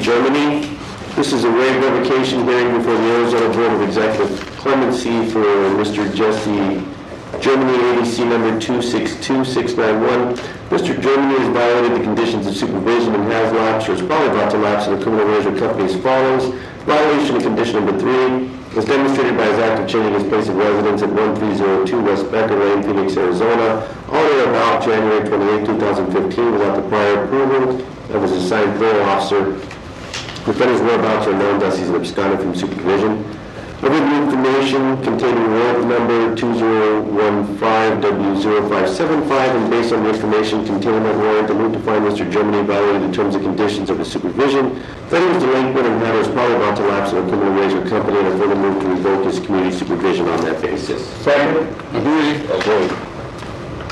Germany. This is a waived revocation hearing before the Arizona Board of Executive Clemency for Mr. Jesse Germany, ADC number 262691. Mr. Germany has violated the conditions of supervision and has lapsed or is probably about to lapse in the criminal arrangement company as follows. Violation of condition number 3 is demonstrated by his act of changing his place of residence at 1302 West Becker Lane, Phoenix, Arizona, on or about January 28, 2015, without the prior approval of his assigned parole officer. Defendant's whereabouts are known, thus he's absconded from supervision. Overview information containing warrant number 2015W0575, and based on the information contained in that warrant, I move to find Mr. Germany violated the terms and conditions of his supervision. That he was delinquent and matter is probably about to lapse in a criminal arrangement company, and I further move to revoke his community supervision on that basis. Second. Agree.